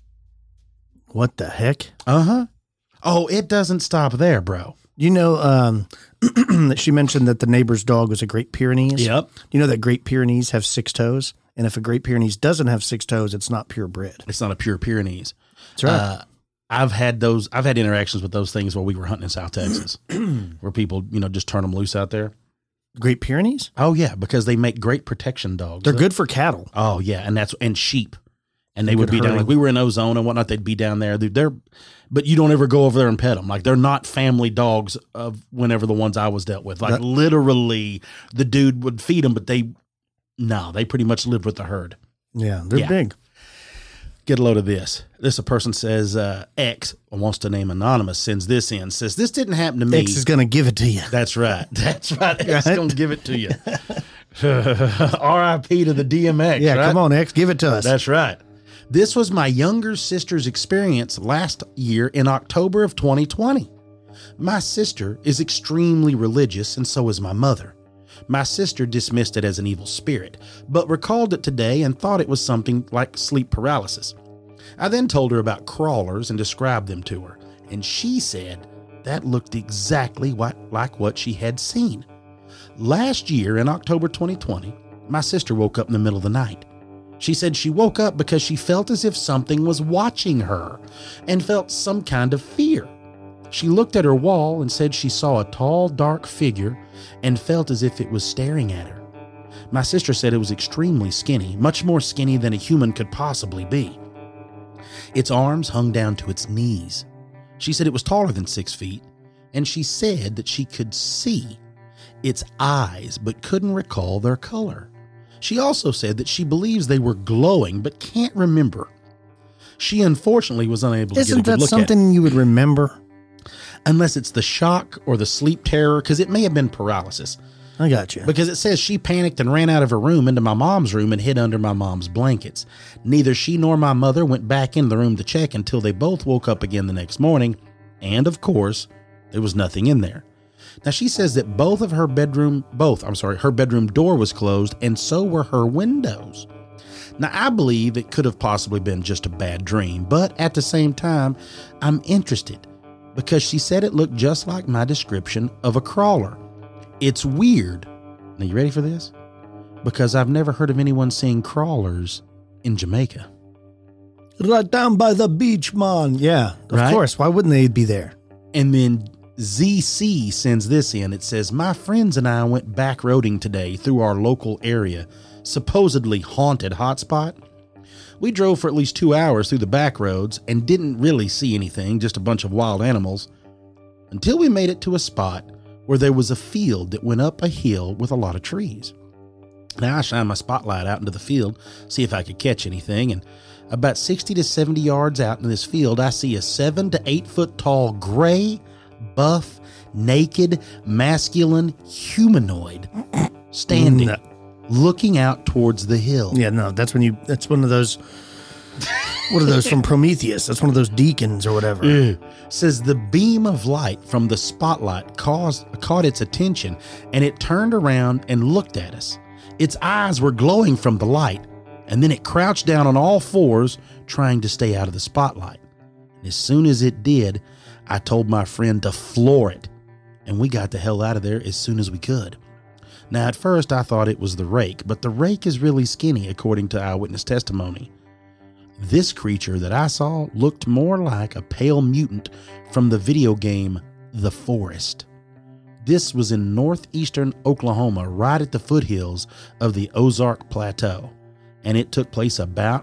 What the heck? Uh-huh. Oh, it doesn't stop there, bro. You know, she mentioned that the neighbor's dog was a Great Pyrenees. Yep. You know that Great Pyrenees have 6 toes? And if a Great Pyrenees doesn't have 6 toes, it's not purebred. It's not a pure Pyrenees. That's right. I've had interactions with those things while we were hunting in South Texas, where people, just turn them loose out there. Great Pyrenees? Oh, yeah, because they make great protection dogs. They're good for cattle. Oh, yeah, and sheep. And they would be down, like we were in Ozone and whatnot, they'd be down there. But you don't ever go over there and pet them. Like, they're not family dogs of whenever the ones I was dealt with. Like, literally, the dude would feed them, but they pretty much lived with the herd. Yeah, they're big. Get a load of this. A person says, X, wants to name anonymous, sends this in, says, this didn't happen to me. X is going to give it to you. That's right. X is going to give it to you. R.I.P. to the DMX. Yeah, right? Come on, X, give it to us. That's right. This was my younger sister's experience last year in October of 2020. My sister is extremely religious, and so is my mother. My sister dismissed it as an evil spirit, but recalled it today and thought it was something like sleep paralysis. I then told her about crawlers and described them to her, and she said that looked exactly like what she had seen. Last year in October 2020, my sister woke up in the middle of the night. She said she woke up because she felt as if something was watching her and felt some kind of fear. She looked at her wall and said she saw a tall, dark figure and felt as if it was staring at her. My sister said it was extremely skinny, much more skinny than a human could possibly be. Its arms hung down to its knees. She said it was taller than 6 feet, and she said that she could see its eyes but couldn't recall their color. She also said that she believes they were glowing but can't remember. She unfortunately was unable to get a good look at it. Isn't that something you would remember? Unless it's the shock or the sleep terror, because it may have been paralysis. I got you. Because it says she panicked and ran out of her room into my mom's room and hid under my mom's blankets. Neither she nor my mother went back in the room to check until they both woke up again the next morning. And of course, there was nothing in there. Now, she says that her bedroom door was closed, and so were her windows. Now, I believe it could have possibly been just a bad dream, but at the same time, I'm interested because she said it looked just like my description of a crawler. It's weird. Now, you ready for this? Because I've never heard of anyone seeing crawlers in Jamaica. Right down by the beach, man. Yeah, of Right? course. Why wouldn't they be there? And then ZC sends this in. It says, my friends and I went back roading today through our local area, supposedly haunted hotspot. We drove for at least 2 hours through the back roads and didn't really see anything, just a bunch of wild animals, until we made it to a spot where there was a field that went up a hill with a lot of trees. Now I shine my spotlight out into the field, see if I could catch anything, and about 60 to 70 yards out in this field, I see a 7 to 8 foot tall, gray, buff, naked, masculine humanoid standing, looking out towards the hill. Yeah, no, that's one of those, what are those from Prometheus? That's one of those deacons or whatever. Says the beam of light from the spotlight caught its attention, and it turned around and looked at us. Its eyes were glowing from the light, and then it crouched down on all fours, trying to stay out of the spotlight. And as soon as it did, I told my friend to floor it, and we got the hell out of there as soon as we could. Now, at first, I thought it was the rake, but the rake is really skinny, according to eyewitness testimony. This creature that I saw looked more like a pale mutant from the video game The Forest. This was in northeastern Oklahoma, right at the foothills of the Ozark Plateau, and it took place about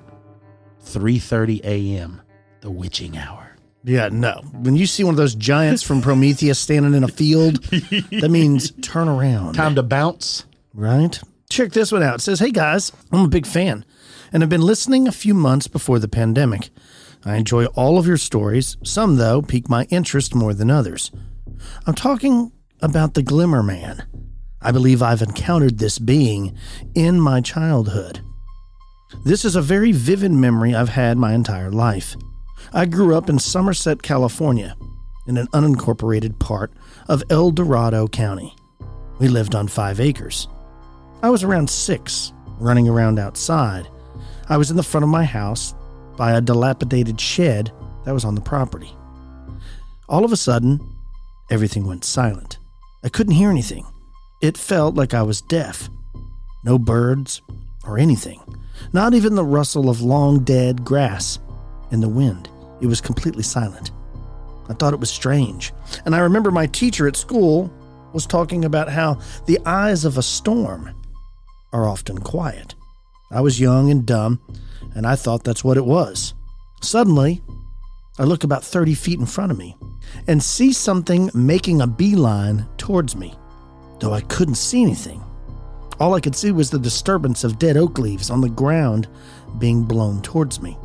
3:30 a.m., the witching hour. Yeah, no. When you see one of those giants from Prometheus standing in a field, that means turn around. Time to bounce. Right? Check this one out. It says, hey guys, I'm a big fan and have been listening a few months before the pandemic. I enjoy all of your stories. Some, though, pique my interest more than others. I'm talking about the Glimmer Man. I believe I've encountered this being in my childhood. This is a very vivid memory I've had my entire life. I grew up in Somerset, California, in an unincorporated part of El Dorado County. We lived on 5 acres. I was around 6, running around outside. I was in the front of my house by a dilapidated shed that was on the property. All of a sudden, everything went silent. I couldn't hear anything. It felt like I was deaf. No birds or anything. Not even the rustle of long dead grass in the wind. It was completely silent. I thought it was strange. And I remember my teacher at school was talking about how the eyes of a storm are often quiet. I was young and dumb, and I thought that's what it was. Suddenly, I look about 30 feet in front of me and see something making a beeline towards me, though I couldn't see anything. All I could see was the disturbance of dead oak leaves on the ground being blown towards me.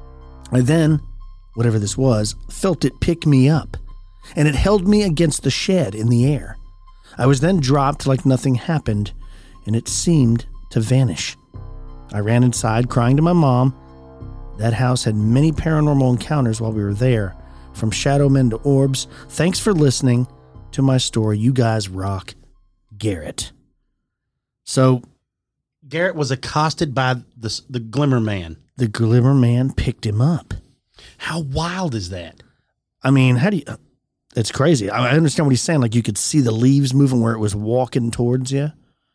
I then, whatever this was, felt it pick me up, and it held me against the shed in the air. I was then dropped like nothing happened, and it seemed to vanish. I ran inside, crying to my mom. That house had many paranormal encounters while we were there, from shadow men to orbs. Thanks for listening to my story. You guys rock. Garrett. So, Garrett was accosted by the Glimmer Man. The Glimmer Man picked him up. How wild is that? I mean, how do you... It's crazy. I understand what he's saying. Like, you could see the leaves moving where it was walking towards you.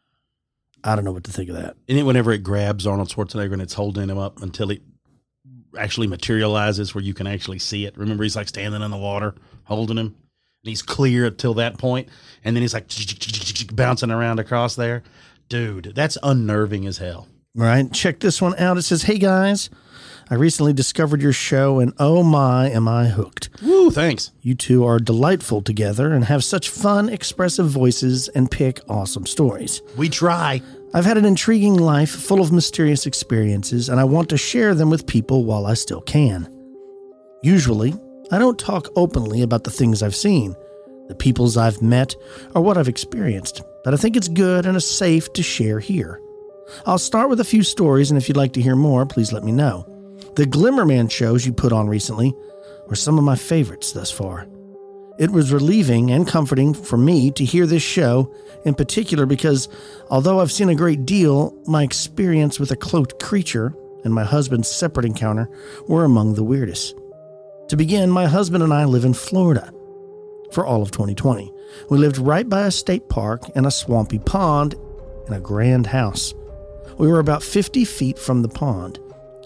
I don't know what to think of that. And then whenever it grabs Arnold Schwarzenegger and it's holding him up until it actually materializes where you can actually see it. Remember, he's like standing in the water holding him. And he's clear until that point. And then he's like bouncing around across there. Dude, that's unnerving as hell. Right. Check this one out. It says, hey guys, I recently discovered your show and oh my, am I hooked. Woo, thanks. You two are delightful together and have such fun, expressive voices and pick awesome stories. We try. I've had an intriguing life full of mysterious experiences and I want to share them with people while I still can. Usually, I don't talk openly about the things I've seen, the peoples I've met, or what I've experienced, but I think it's good and safe to share here. I'll start with a few stories, and if you'd like to hear more, please let me know. The Glimmer Man shows you put on recently were some of my favorites thus far. It was relieving and comforting for me to hear this show in particular because, although I've seen a great deal, my experience with a cloaked creature and my husband's separate encounter were among the weirdest. To begin, my husband and I live in Florida for all of 2020. We lived right by a state park and a swampy pond in a grand house. We were about 50 feet from the pond,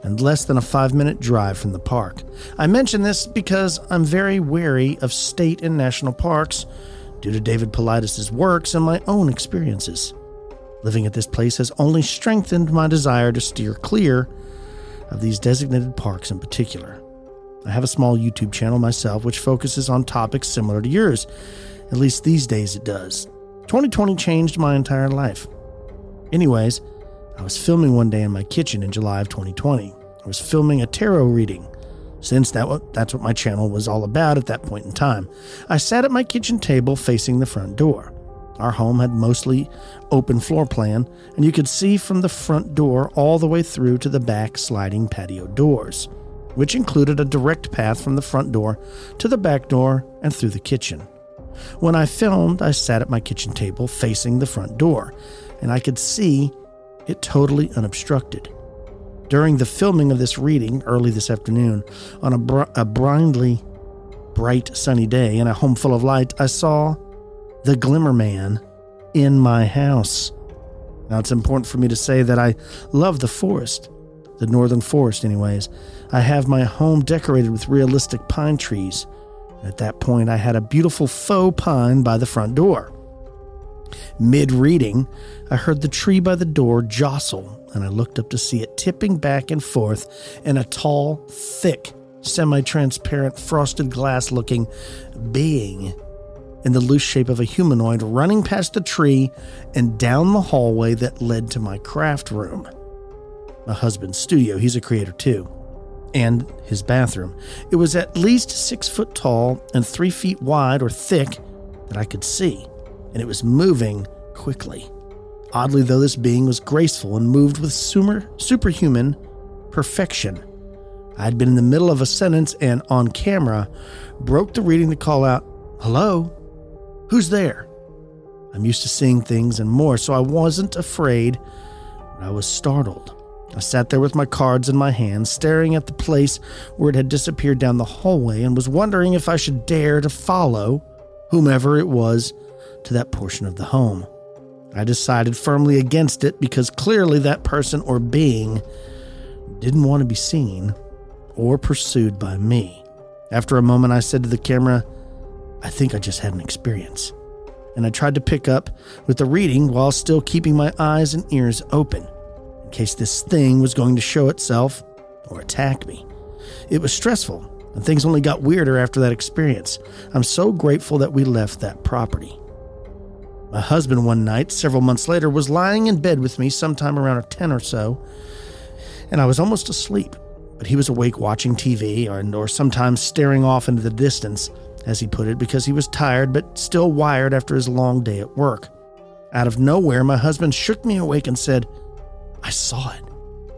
and less than a 5-minute drive from the park. I mention this because I'm very wary of state and national parks due to David Paulides' works and my own experiences. Living at this place has only strengthened my desire to steer clear of these designated parks in particular. I have a small YouTube channel myself which focuses on topics similar to yours. At least these days it does. 2020 changed my entire life. Anyways, I was filming one day in my kitchen in July of 2020. I was filming a tarot reading, since that's what my channel was all about at that point in time. I sat at my kitchen table facing the front door. Our home had mostly open floor plan, and you could see from the front door all the way through to the back sliding patio doors, which included a direct path from the front door to the back door and through the kitchen. When I filmed, I sat at my kitchen table facing the front door, and I could see it totally unobstructed. During the filming of this reading early this afternoon, on a blindly bright sunny day in a home full of light, I saw the Glimmer Man in my house. Now, it's important for me to say that I love the forest, the northern forest anyways. I have my home decorated with realistic pine trees. At that point, I had a beautiful faux pine by the front door. Mid-reading, I heard the tree by the door jostle, and I looked up to see it tipping back and forth in a tall, thick, semi-transparent, frosted glass-looking being in the loose shape of a humanoid running past the tree and down the hallway that led to my craft room. My husband's studio, he's a creator too, and his bathroom. It was at least 6 foot tall and 3 feet wide or thick that I could see, and it was moving quickly. Oddly though, this being was graceful and moved with superhuman perfection. I had been in the middle of a sentence and, on camera, broke the reading to call out, "Hello? Who's there?" I'm used to seeing things and more, so I wasn't afraid, but I was startled. I sat there with my cards in my hand, staring at the place where it had disappeared down the hallway, and was wondering if I should dare to follow whomever it was to that portion of the home. I decided firmly against it because clearly that person or being didn't want to be seen or pursued by me. After a moment, I said to the camera, "I think I just had an experience." And I tried to pick up with the reading while still keeping my eyes and ears open, in case this thing was going to show itself or attack me. It was stressful, and things only got weirder after that experience. I'm so grateful that we left that property. My husband one night, several months later, was lying in bed with me sometime around 10 or so, and I was almost asleep, but he was awake watching TV or sometimes staring off into the distance, as he put it, because he was tired but still wired after his long day at work. Out of nowhere, my husband shook me awake and said, "I saw it.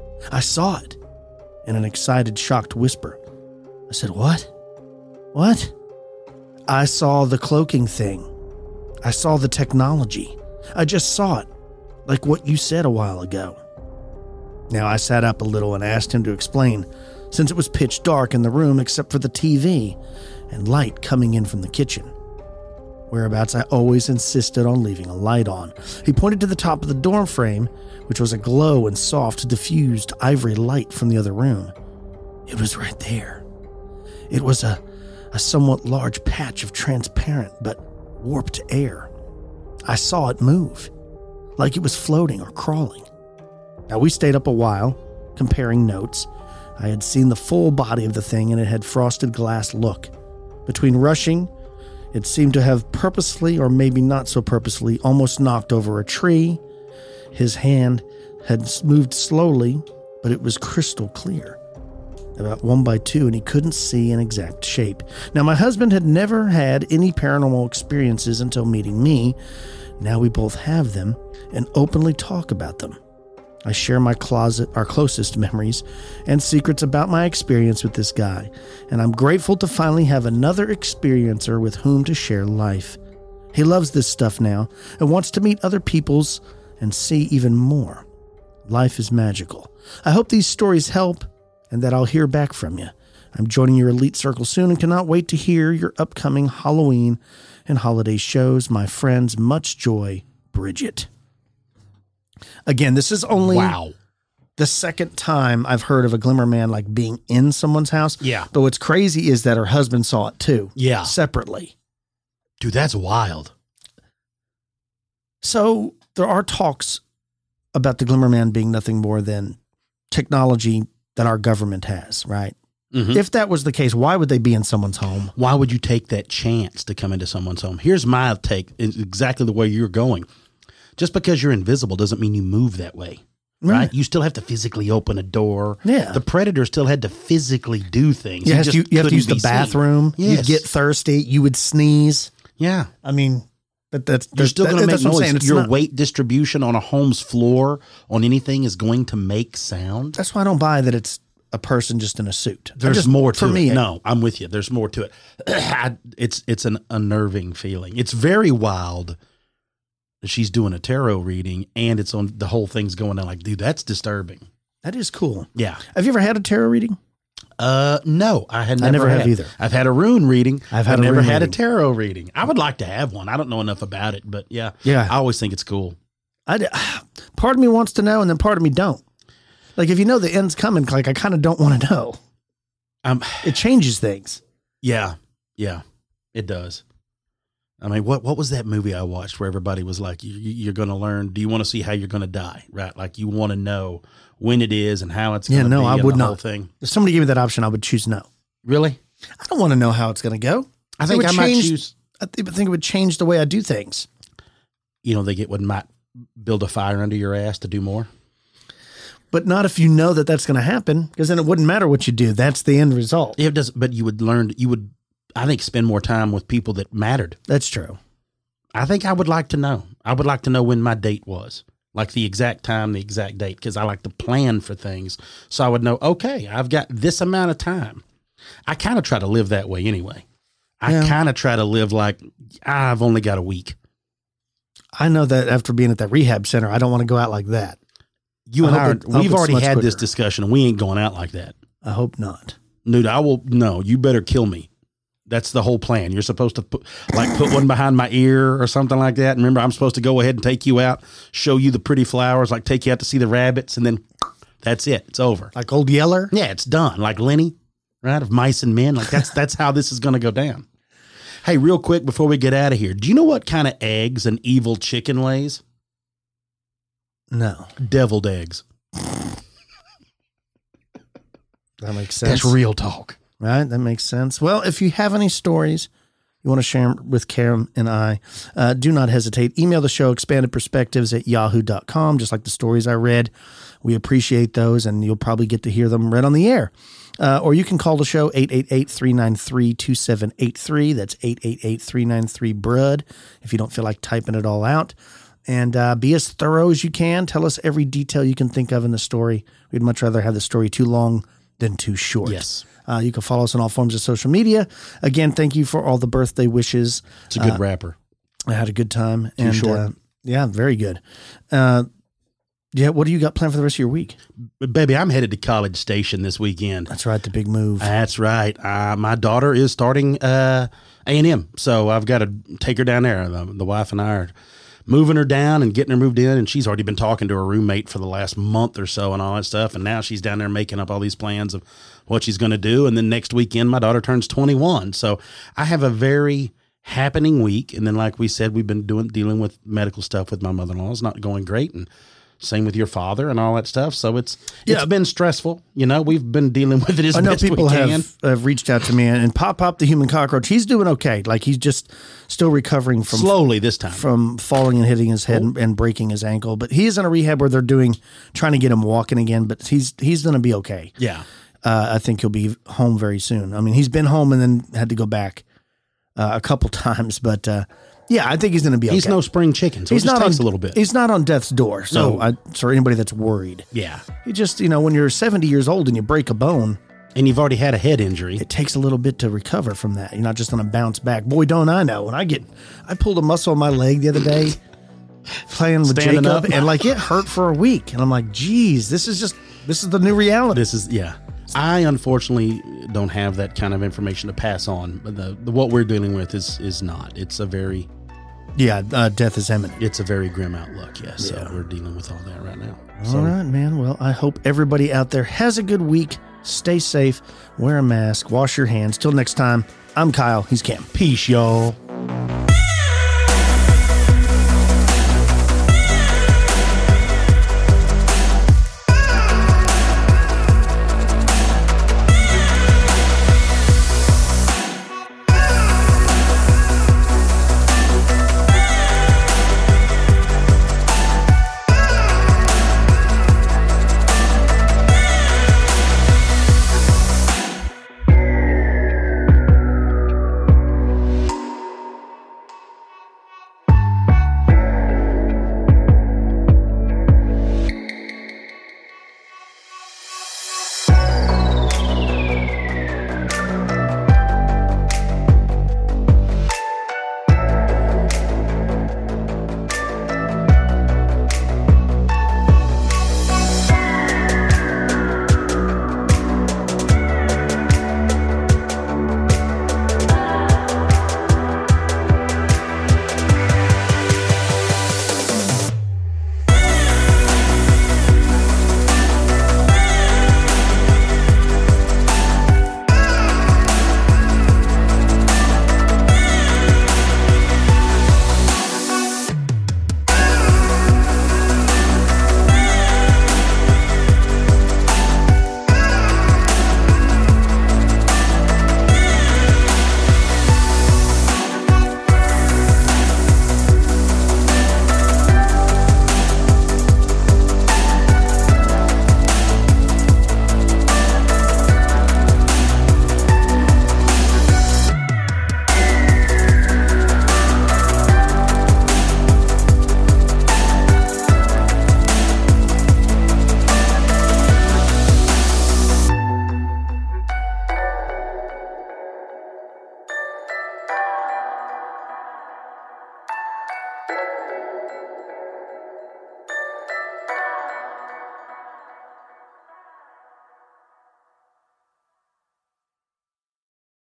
I saw it," in an excited, shocked whisper. I said, "What? What?" "I saw the cloaking thing. I saw the technology. I just saw it, like what you said a while ago." Now, I sat up a little and asked him to explain, since it was pitch dark in the room except for the TV and light coming in from the kitchen. Whereabouts I always insisted on leaving a light on. He pointed to the top of the door frame, which was aglow in soft, diffused ivory light from the other room. It was right there. It was a somewhat large patch of transparent but warped air. I saw it move, like it was floating or crawling. Now, we stayed up a while, comparing notes. I had seen the full body of the thing, and it had frosted glass look. Between rushing, it seemed to have purposely, or maybe not so purposely, almost knocked over a tree. His hand had moved slowly, but it was crystal clear, about 1 by 2, and he couldn't see an exact shape. Now, my husband had never had any paranormal experiences until meeting me. Now we both have them and openly talk about them. I share our closest memories and secrets about my experience with this guy, and I'm grateful to finally have another experiencer with whom to share life. He loves this stuff now and wants to meet other people's and see even more. Life is magical. I hope these stories help and that I'll hear back from you. I'm joining your elite circle soon and cannot wait to hear your upcoming Halloween and holiday shows. My friends, much joy, Bridget. Again, this is only... Wow. the second time I've heard of a glimmer man like being in someone's house. Yeah. But what's crazy is that her husband saw it too. Yeah. Separately. Dude, that's wild. So there are talks about the glimmer man being nothing more than technology that our government has, right? Mhm. If that was the case, why would they be in someone's home? Why would you take that chance to come into someone's home? Here's my take, it's exactly the way you're going. Just because you're invisible doesn't mean you move that way, right? You still have to physically open a door. Yeah. The predator still had to physically do things. You He have just to use couldn't the be seen. bathroom. Yes. You'd get thirsty. You would sneeze. Yeah. I mean, but You're still going to make that's what I'm noise. saying. It's Your not- weight distribution on a home's floor on anything is going to make sound. That's why I don't buy that it's a person just in a suit. There's more to for me. it. No, I'm with you. There's more to it. It's an unnerving feeling. It's very wild that she's doing a tarot reading and it's on the whole thing's going on. Like, dude, that's disturbing. That is cool. Yeah. Have you ever had a tarot reading? No, I never have either. I've had a rune reading. I've had a never rune had reading. a tarot reading. I would like to have one. I don't know enough about it, but yeah. Yeah. I always think it's cool. Part of me wants to know, and then part of me don't. Like, if you know the end's coming, like I kind of don't want to know. It changes things. Yeah, it does. I mean, what was that movie I watched where everybody was like, you're going to learn, do you want to see how you're going to die, right? Like, you want to know when it is and how it's going to be. No, I and would the not. whole thing. If somebody gave me that option, I would choose no. Really? I don't want to know how it's going to go. I think I might choose. I think it would change the way I do things. They might build a fire under your ass to do more. But not if you know that that's going to happen, because then it wouldn't matter what you do. That's the end result. It does, but you would, I think, spend more time with people that mattered. That's true. I think I would like to know. I would like to know when my date was, like the exact time, the exact date, because I like to plan for things. So I would know, okay, I've got this amount of time. I kind of try to live that way anyway. I kind of try to live like I've only got a week. I know that after being at that rehab center, I don't want to go out like that. You and I, we've already much had this quicker. discussion, and we ain't going out like that. I hope not. Dude, no, you better kill me. That's the whole plan. You're supposed to put one behind my ear or something like that. And remember, I'm supposed to go ahead and take you out, show you the pretty flowers, like take you out to see the rabbits, and then that's it. It's over. Like Old Yeller? Yeah, it's done. Like Lenny, right? Of Mice and Men. Like that's how this is going to go down. Hey, real quick before we get out of here, do you know what kind of eggs an evil chicken lays? No. Deviled eggs. That makes sense. That's real talk. Right? That makes sense. Well, if you have any stories you want to share them with Karen and I, do not hesitate. Email the show, expandedperspectives@yahoo.com, just like the stories I read. We appreciate those, and you'll probably get to hear them read on the air. Or you can call the show, 888-393-2783. That's 888-393-BRUD, if you don't feel like typing it all out. And be as thorough as you can. Tell us every detail you can think of in the story. We'd much rather have the story too long than too short. Yes. You can follow us on all forms of social media. Again, thank you for all the birthday wishes. It's a good rapper. I had a good time. Too short. Yeah, very good. What do you got planned for the rest of your week? Baby, I'm headed to College Station this weekend. That's right, the big move. That's right. My daughter is starting A&M, so I've got to take her down there. The wife and I are moving her down and getting her moved in, and she's already been talking to her roommate for the last month or so and all that stuff, and now she's down there making up all these plans of what she's going to do, and then next weekend my daughter turns 21, so I have a very happening week, and then like we said, we've been dealing with medical stuff with my mother-in-law. It's not going great, and same with your father and all that stuff. So it's been stressful. We've been dealing with it as best we can. I know people have reached out to me, and Pop the human cockroach, he's doing okay. Like, he's just still recovering from slowly this time from falling and hitting his head and breaking his ankle. But he is in a rehab where they're trying to get him walking again. But he's going to be okay. Yeah, I think he'll be home very soon. I mean, he's been home and then had to go back a couple times, but. Yeah, I think he's going to be okay. He's no spring chicken, so it just takes a little bit. He's not on death's door, so for anybody that's worried. Yeah. He just, when you're 70 years old and you break a bone. And you've already had a head injury. It takes a little bit to recover from that. You're not just going to bounce back. Boy, don't I know. When I pulled a muscle on my leg the other day playing with Standing Jacob, up. and it hurt for a week. And I'm like, geez, this is the new reality. I unfortunately don't have that kind of information to pass on. But what we're dealing with is not. It's a very... Yeah, death is imminent. It's a very grim outlook, yes. Yeah. So we're dealing with all that right now. All right, man. Well, I hope everybody out there has a good week. Stay safe. Wear a mask. Wash your hands. Till next time, I'm Kyle. He's Cam. Peace, y'all.